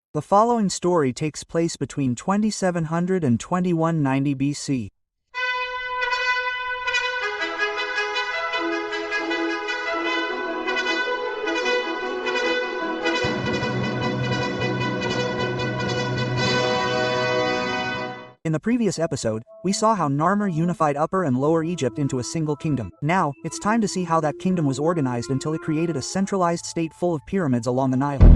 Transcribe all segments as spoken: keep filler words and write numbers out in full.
The following story takes place between twenty-seven hundred and twenty-one ninety B C. In the previous episode, we saw how Narmer unified Upper and Lower Egypt into a single kingdom. Now, it's time to see how that kingdom was organized until it created a centralized state full of pyramids along the Nile.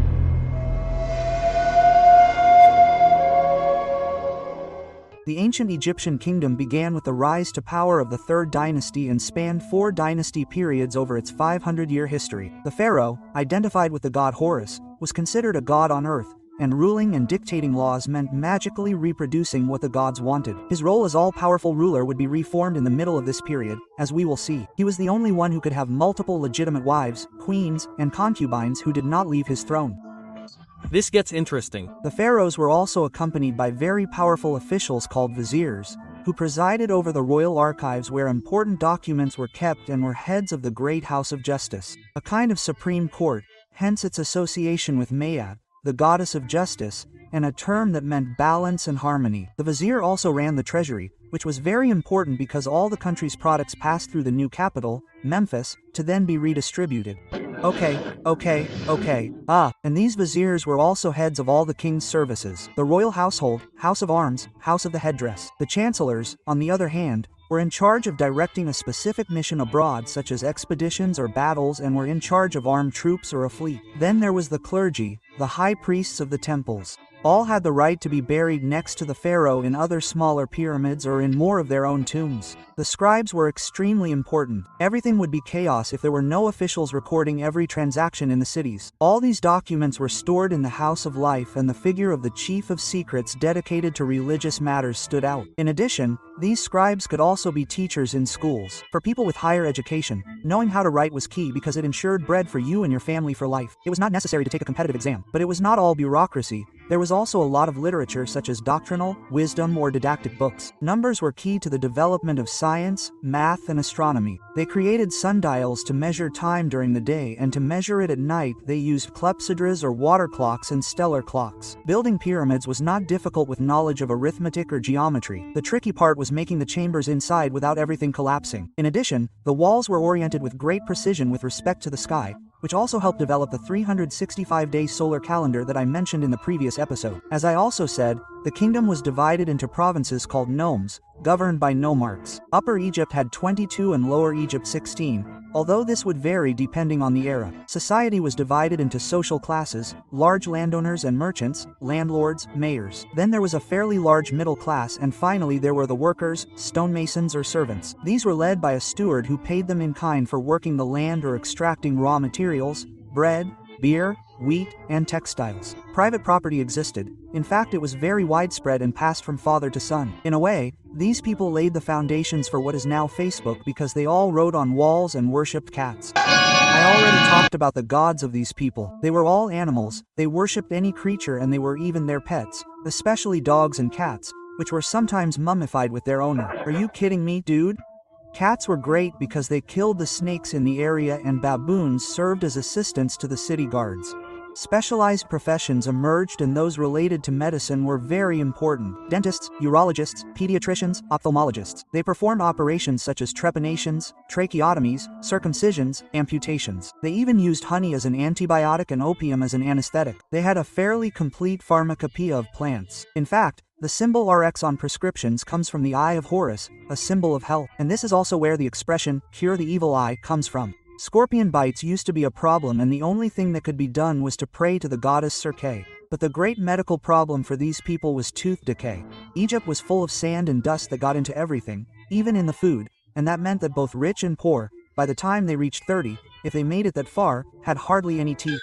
The ancient Egyptian kingdom began with the rise to power of the Third Dynasty and spanned four dynasty periods over its five hundred year history. The pharaoh, identified with the god Horus, was considered a god on earth, and ruling and dictating laws meant magically reproducing what the gods wanted. His role as all-powerful ruler would be reformed in the middle of this period, as we will see. He was the only one who could have multiple legitimate wives, queens, and concubines who did not leave his throne. This gets interesting. The pharaohs were also accompanied by very powerful officials called viziers, who presided over the royal archives where important documents were kept and were heads of the great house of justice, a kind of supreme court, hence its association with Mayat, the goddess of justice, and a term that meant balance and harmony. The vizier also ran the treasury, which was very important because all the country's products passed through the new capital, Memphis, to then be redistributed. Okay, okay, okay. Ah, and these viziers were also heads of all the king's services. The royal household, house of arms, house of the headdress. The chancellors, on the other hand, were in charge of directing a specific mission abroad such as expeditions or battles and were in charge of armed troops or a fleet. Then there was the clergy, the high priests of the temples. All had the right to be buried next to the pharaoh in other smaller pyramids or in more of their own tombs. The scribes were extremely important. Everything would be chaos if there were no officials recording every transaction in the cities. All these documents were stored in the House of Life, and the figure of the Chief of Secrets dedicated to religious matters stood out. In addition, these scribes could also be teachers in schools. For people with higher education, knowing how to write was key because it ensured bread for you and your family for life. It was not necessary to take a competitive exam, but it was not all bureaucracy. There was also a lot of literature such as doctrinal, wisdom, or didactic books. Numbers were key to the development of science, math, and astronomy. They created sundials to measure time during the day, and to measure it at night they used clepsydras or water clocks and stellar clocks. Building pyramids was not difficult with knowledge of arithmetic or geometry. The tricky part was making the chambers inside without everything collapsing. In addition, the walls were oriented with great precision with respect to the sky, which also helped develop the three hundred sixty-five day solar calendar that I mentioned in the previous episode. As I also said, the kingdom was divided into provinces called nomes, governed by nomarchs. Upper Egypt had twenty-two and Lower Egypt sixteen, although this would vary depending on the era. Society was divided into social classes: large landowners and merchants, landlords, mayors. Then there was a fairly large middle class, and finally there were the workers, stonemasons or servants. These were led by a steward who paid them in kind for working the land or extracting raw materials, bread, beer, wheat, and textiles. Private property existed. In fact, it was very widespread and passed from father to son. In a way, these people laid the foundations for what is now Facebook because they all wrote on walls and worshipped cats. I already talked about the gods of these people. They were all animals, they worshipped any creature, and they were even their pets, especially dogs and cats, which were sometimes mummified with their owner. Are you kidding me, dude? Cats were great because they killed the snakes in the area, and baboons served as assistants to the city guards. Specialized professions emerged, and those related to medicine were very important. Dentists, urologists, pediatricians, ophthalmologists. They performed operations such as trepanations, tracheotomies, circumcisions, amputations. They even used honey as an antibiotic and opium as an anesthetic. They had a fairly complete pharmacopoeia of plants. In fact, the symbol R X on prescriptions comes from the Eye of Horus, a symbol of health. And this is also where the expression, cure the evil eye, comes from. Scorpion bites used to be a problem, and the only thing that could be done was to pray to the goddess Circe. But the great medical problem for these people was tooth decay. Egypt was full of sand and dust that got into everything, even in the food, and that meant that both rich and poor, by the time they reached thirty, if they made it that far, had hardly any teeth.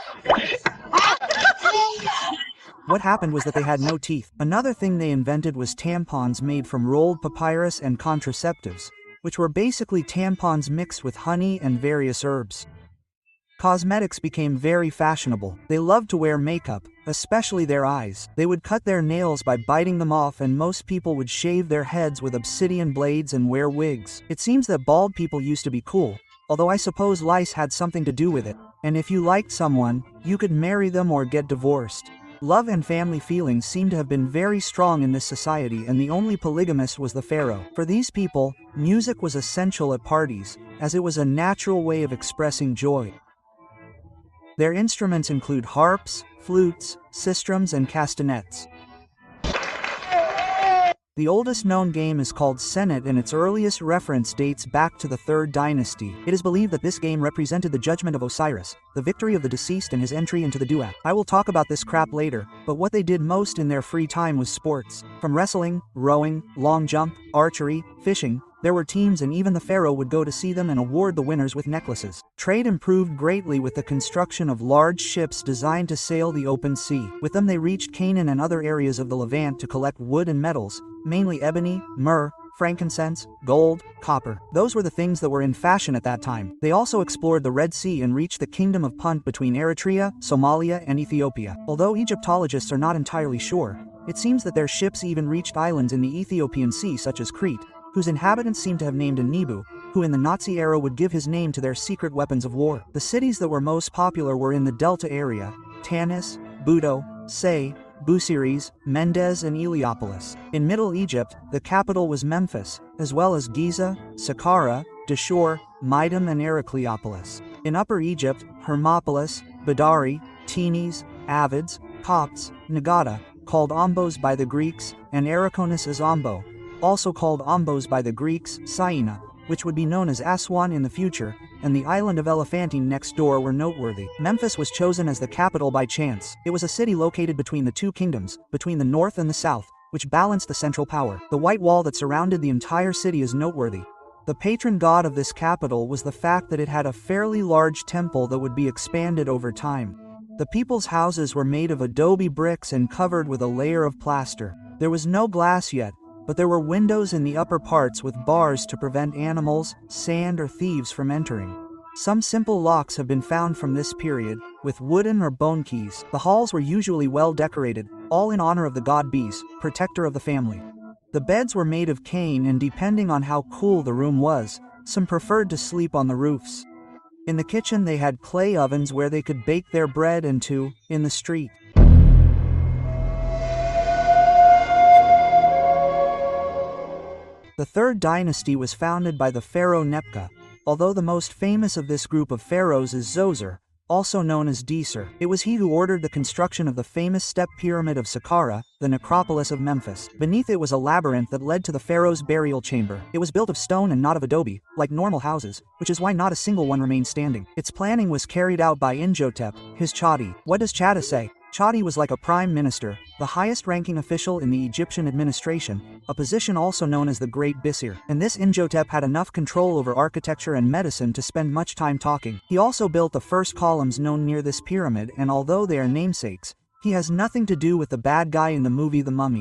What happened was that they had no teeth. Another thing they invented was tampons made from rolled papyrus and contraceptives, which were basically tampons mixed with honey and various herbs. Cosmetics became very fashionable. They loved to wear makeup, especially their eyes. They would cut their nails by biting them off, and most people would shave their heads with obsidian blades and wear wigs. It seems that bald people used to be cool, although I suppose lice had something to do with it. And if you liked someone, you could marry them or get divorced. Love and family feelings seem to have been very strong in this society, and the only polygamist was the pharaoh. For these people, music was essential at parties, as it was a natural way of expressing joy. Their instruments include harps, flutes, sistrums, and castanets. The oldest known game is called Senet, and its earliest reference dates back to the third dynasty. It is believed that this game represented the judgment of Osiris, the victory of the deceased and his entry into the Duat. I will talk about this crap later, but what they did most in their free time was sports. From wrestling, rowing, long jump, archery, fishing, there were teams, and even the pharaoh would go to see them and award the winners with necklaces. Trade improved greatly with the construction of large ships designed to sail the open sea. With them they reached Canaan and other areas of the Levant to collect wood and metals, mainly ebony, myrrh, frankincense, gold, copper. Those were the things that were in fashion at that time. They also explored the Red Sea and reached the kingdom of Punt between Eritrea, Somalia, and Ethiopia. Although Egyptologists are not entirely sure, it seems that their ships even reached islands in the Ethiopian Sea such as Crete, whose inhabitants seem to have named a Nebu, who in the Nazi era would give his name to their secret weapons of war. The cities that were most popular were in the Delta area: Tanis, Budo, Say, Busiris, Mendes, and Heliopolis. In Middle Egypt, the capital was Memphis, as well as Giza, Saqqara, Dashur, Midam, and Heracleopolis. In Upper Egypt, Hermopolis, Badari, Tinis, Avids, Copts, Nagata, called Ombos by the Greeks, and Arachonis as Ombo, also called Ombos by the Greeks, Saina, which would be known as Aswan in the future, and the island of Elephantine next door were noteworthy. Memphis was chosen as the capital by chance. It was a city located between the two kingdoms, between the north and the south, which balanced the central power. The white wall that surrounded the entire city is noteworthy. The patron god of this capital was the fact that it had a fairly large temple that would be expanded over time. The people's houses were made of adobe bricks and covered with a layer of plaster. There was no glass yet, but there were windows in the upper parts with bars to prevent animals, sand, or thieves from entering. Some simple locks have been found from this period, with wooden or bone keys. The halls were usually well decorated, all in honor of the god Bes, protector of the family. The beds were made of cane, and depending on how cool the room was, some preferred to sleep on the roofs. In the kitchen they had clay ovens where they could bake their bread, and two, in the street. The third dynasty was founded by the pharaoh Nebka, although the most famous of this group of pharaohs is Zoser, also known as Djeser. It was he who ordered the construction of the famous step pyramid of Saqqara, the necropolis of Memphis. Beneath it was a labyrinth that led to the pharaoh's burial chamber. It was built of stone and not of adobe, like normal houses, which is why not a single one remained standing. Its planning was carried out by Injotep, his Chadi. What does Chada say? Chadi was like a prime minister, the highest-ranking official in the Egyptian administration, a position also known as the Great Bisir. And this Injotep had enough control over architecture and medicine to spend much time talking. He also built the first columns known near this pyramid, and although they are namesakes, he has nothing to do with the bad guy in the movie The Mummy.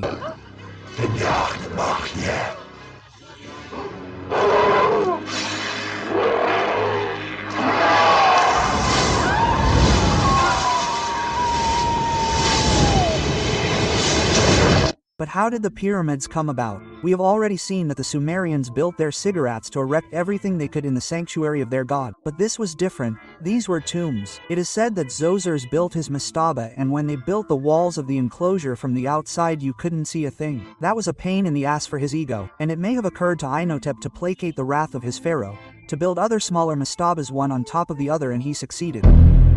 But how did the pyramids come about? We have already seen that the Sumerians built their ziggurats to erect everything they could in the sanctuary of their god. But this was different. These were tombs. It is said that Zosers built his mastaba, and when they built the walls of the enclosure from the outside you couldn't see a thing. That was a pain in the ass for his ego, and it may have occurred to Imhotep to placate the wrath of his pharaoh, to build other smaller mastabas one on top of the other, and he succeeded.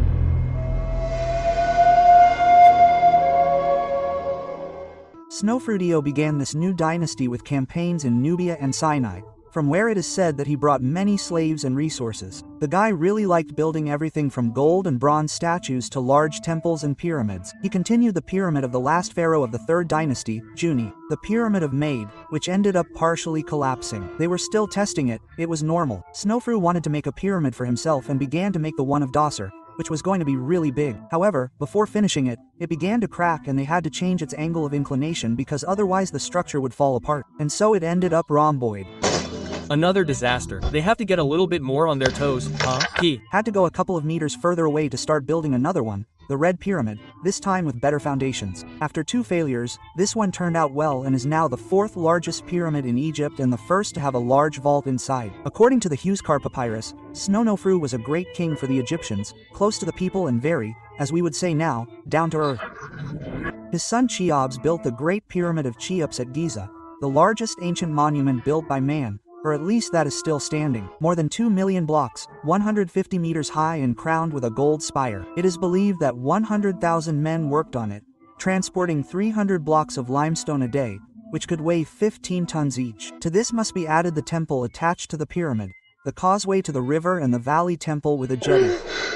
Snofrudio began this new dynasty with campaigns in Nubia and Sinai, from where it is said that he brought many slaves and resources. The guy really liked building everything from gold and bronze statues to large temples and pyramids. He continued the pyramid of the last pharaoh of the third dynasty, Juni, the pyramid of Made, which ended up partially collapsing. They were still testing it, it was normal. Snofru wanted to make a pyramid for himself and began to make the one of Dosser, which was going to be really big. However, before finishing it, it began to crack and they had to change its angle of inclination because otherwise the structure would fall apart. And so it ended up rhomboid. Another disaster. They have to get a little bit more on their toes, huh? He had to go a couple of meters further away to start building another one, the Red Pyramid, this time with better foundations. After two failures, this one turned out well and is now the fourth largest pyramid in Egypt and the first to have a large vault inside. According to the Huascar papyrus, Snofru was a great king for the Egyptians, close to the people and very, as we would say now, down to earth. His son Cheops built the Great Pyramid of Cheops at Giza, the largest ancient monument built by man, or at least that is still standing. More than two million blocks, one hundred fifty meters high and crowned with a gold spire. It is believed that one hundred thousand men worked on it, transporting three hundred blocks of limestone a day, which could weigh fifteen tons each. To this must be added the temple attached to the pyramid, the causeway to the river and the valley temple with a jetty.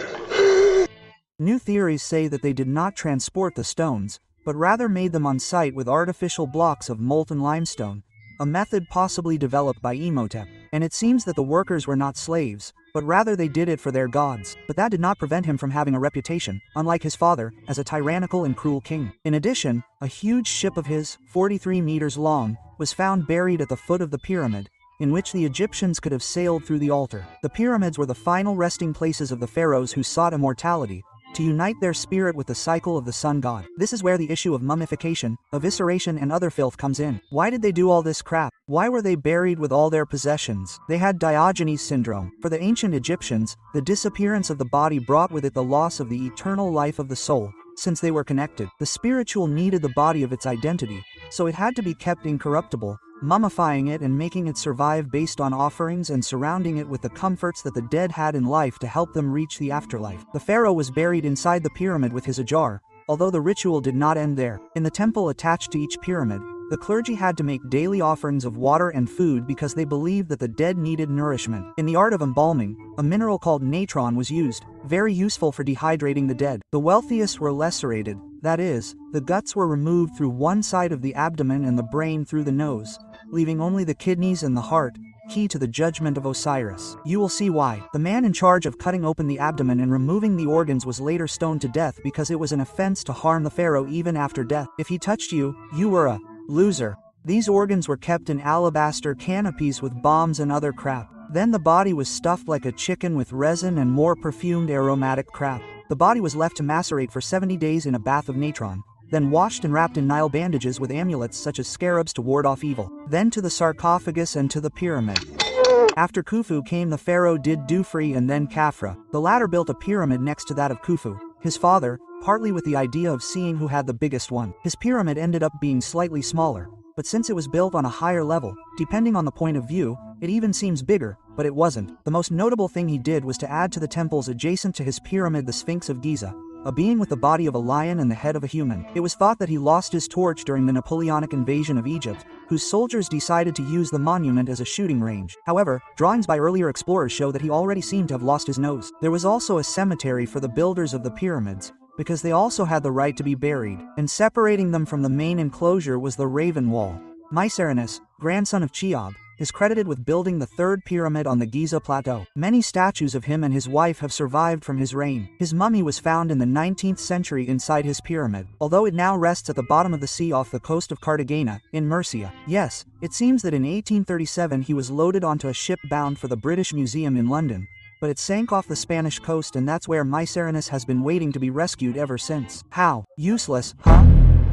New theories say that they did not transport the stones, but rather made them on site with artificial blocks of molten limestone, a method possibly developed by Imhotep. And it seems that the workers were not slaves, but rather they did it for their gods. But that did not prevent him from having a reputation, unlike his father, as a tyrannical and cruel king. In addition, a huge ship of his, forty-three meters long, was found buried at the foot of the pyramid, in which the Egyptians could have sailed through the altar. The pyramids were the final resting places of the pharaohs who sought immortality, to unite their spirit with the cycle of the sun god. This is where the issue of mummification, evisceration and other filth comes in. Why did they do all this crap? Why were they buried with all their possessions? They had Diogenes syndrome. For the ancient Egyptians, the disappearance of the body brought with it the loss of the eternal life of the soul. Since they were connected, the spiritual needed the body of its identity, so it had to be kept incorruptible, mummifying it and making it survive based on offerings and surrounding it with the comforts that the dead had in life to help them reach the afterlife. The pharaoh was buried inside the pyramid with his ajar, although the ritual did not end there. In the temple attached to each pyramid, the clergy had to make daily offerings of water and food because they believed that the dead needed nourishment. In the art of embalming, a mineral called natron was used, very useful for dehydrating the dead. The wealthiest were lacerated, that is, the guts were removed through one side of the abdomen and the brain through the nose, leaving only the kidneys and the heart, key to the judgment of Osiris. You will see why. The man in charge of cutting open the abdomen and removing the organs was later stoned to death because it was an offense to harm the pharaoh even after death. If he touched you, you were a loser. These organs were kept in alabaster canopies with bombs and other crap. Then the body was stuffed like a chicken with resin and more perfumed aromatic crap. The body was left to macerate for seventy days in a bath of natron, then washed and wrapped in Nile bandages with amulets such as scarabs to ward off evil. Then to the sarcophagus and to the pyramid. After Khufu came the pharaoh Did Dufri and then Khafra. The latter built a pyramid next to that of Khufu, his father, partly with the idea of seeing who had the biggest one. His pyramid ended up being slightly smaller, but since it was built on a higher level, depending on the point of view, it even seems bigger, but it wasn't. The most notable thing he did was to add to the temples adjacent to his pyramid the Sphinx of Giza, a being with the body of a lion and the head of a human. It was thought that he lost his torch during the Napoleonic invasion of Egypt, whose soldiers decided to use the monument as a shooting range. However, drawings by earlier explorers show that he already seemed to have lost his nose. There was also a cemetery for the builders of the pyramids, because they also had the right to be buried, and separating them from the main enclosure was the Raven Wall. Mycerinus, grandson of Cheops, is credited with building the third pyramid on the Giza Plateau. Many statues of him and his wife have survived from his reign. His mummy was found in the nineteenth century inside his pyramid, although it now rests at the bottom of the sea off the coast of Cartagena, in Murcia. Yes, it seems that in eighteen thirty-seven he was loaded onto a ship bound for the British Museum in London, but it sank off the Spanish coast and that's where Mycerinus has been waiting to be rescued ever since. How? Useless, huh?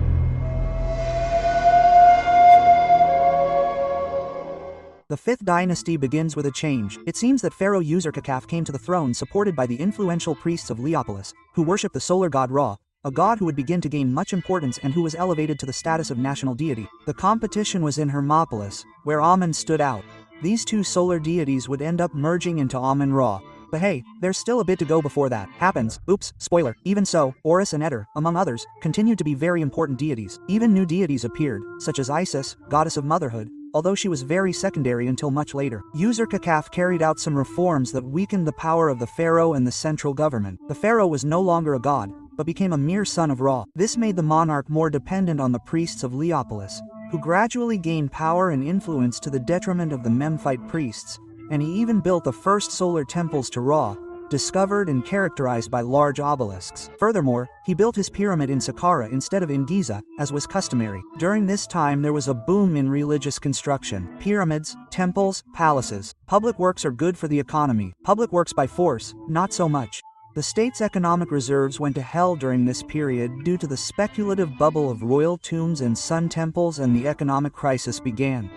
The fifth dynasty begins with a change. It seems that Pharaoh Userkaf came to the throne supported by the influential priests of Leopolis, who worshipped the solar god Ra, a god who would begin to gain much importance and who was elevated to the status of national deity. The competition was in Hermopolis, where Amun stood out. These two solar deities would end up merging into Amun-Ra. But hey, there's still a bit to go before that happens. Oops, spoiler. Even so, Horus and Eter, among others, continued to be very important deities. Even new deities appeared, such as Isis, goddess of motherhood, although she was very secondary until much later. Userkaf carried out some reforms that weakened the power of the pharaoh and the central government. The pharaoh was no longer a god, but became a mere son of Ra. This made the monarch more dependent on the priests of Leopolis, who gradually gained power and influence to the detriment of the Memphite priests, and he even built the first solar temples to Ra, discovered and characterized by large obelisks. Furthermore, he built his pyramid in Saqqara instead of in Giza, as was customary. During this time there was a boom in religious construction. Pyramids, temples, palaces. Public works are good for the economy. Public works by force, not so much. The state's economic reserves went to hell during this period due to the speculative bubble of royal tombs and sun temples, and the economic crisis began.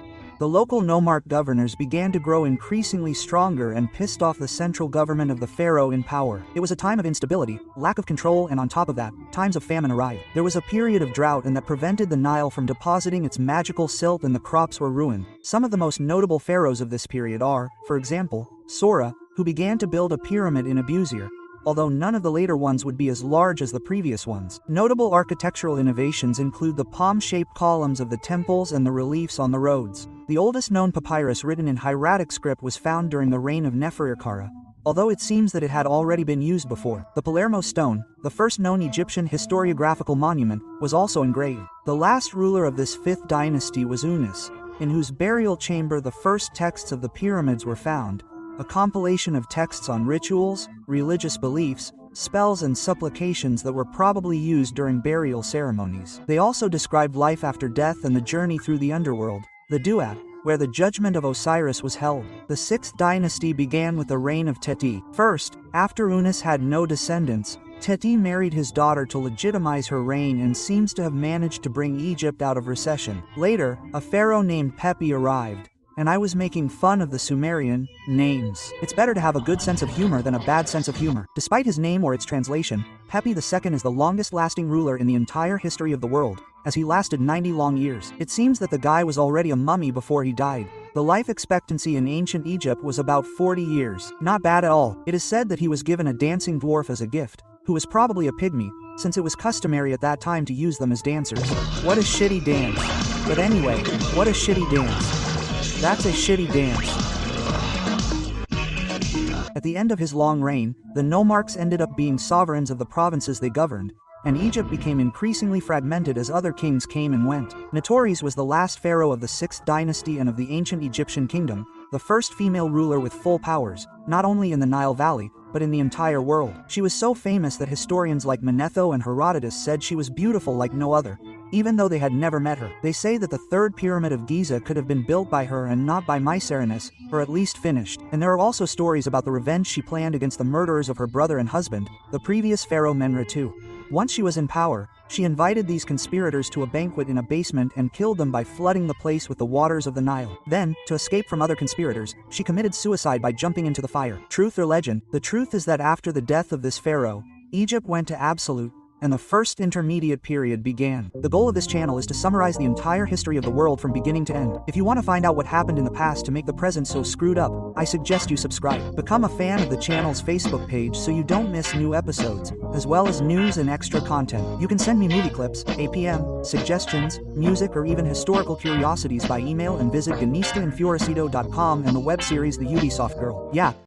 The local nomarch governors began to grow increasingly stronger and pissed off the central government of the pharaoh in power. It was a time of instability, lack of control, and on top of that, times of famine arrived. There was a period of drought and that prevented the Nile from depositing its magical silt, and the crops were ruined. Some of the most notable pharaohs of this period are, for example, Sora, who began to build a pyramid in Abusir, although none of the later ones would be as large as the previous ones. Notable architectural innovations include the palm-shaped columns of the temples and the reliefs on the roads. The oldest known papyrus written in hieratic script was found during the reign of Neferkara, although it seems that it had already been used before. The Palermo stone, the first known Egyptian historiographical monument, was also engraved. The last ruler of this fifth dynasty was Unas, in whose burial chamber the first texts of the pyramids were found, a compilation of texts on rituals, religious beliefs, spells and supplications that were probably used during burial ceremonies. They also described life after death and the journey through the underworld, the Duat, where the judgment of Osiris was held. The sixth dynasty began with the reign of Teti. First, after Unas had no descendants, Teti married his daughter to legitimize her reign and seems to have managed to bring Egypt out of recession. Later, a pharaoh named Pepi arrived, and I was making fun of the Sumerian names. It's better to have a good sense of humor than a bad sense of humor. Despite his name or its translation, Pepi the Second is the longest-lasting ruler in the entire history of the world, as he lasted ninety long years. It seems that the guy was already a mummy before he died. The life expectancy in ancient Egypt was about forty years. Not bad at all. It is said that he was given a dancing dwarf as a gift, who was probably a pygmy, since it was customary at that time to use them as dancers. What a shitty dance. But anyway, what a shitty dance. That's a shitty dance. At the end of his long reign, the nomarchs ended up being sovereigns of the provinces they governed, and Egypt became increasingly fragmented as other kings came and went. Netoris was the last pharaoh of the sixth dynasty and of the ancient Egyptian kingdom, the first female ruler with full powers, not only in the Nile Valley, but in the entire world. She was so famous that historians like Manetho and Herodotus said she was beautiful like no other, even though they had never met her. They say that the third pyramid of Giza could have been built by her and not by Mycerinus, or at least finished. And there are also stories about the revenge she planned against the murderers of her brother and husband, the previous pharaoh Menre the Second. Once she was in power, she invited these conspirators to a banquet in a basement and killed them by flooding the place with the waters of the Nile. Then, to escape from other conspirators, she committed suicide by jumping into the fire. Truth or legend? The truth is that after the death of this pharaoh, Egypt went to absolute, and the first intermediate period began. The goal of this channel is to summarize the entire history of the world from beginning to end. If you want to find out what happened in the past to make the present so screwed up, I suggest you subscribe. Become a fan of the channel's Facebook page so you don't miss new episodes, as well as news and extra content. You can send me movie clips, A P M, suggestions, music, or even historical curiosities by email, and visit ganista and fioricido dot com and the web series The Ubisoft Girl. Yeah,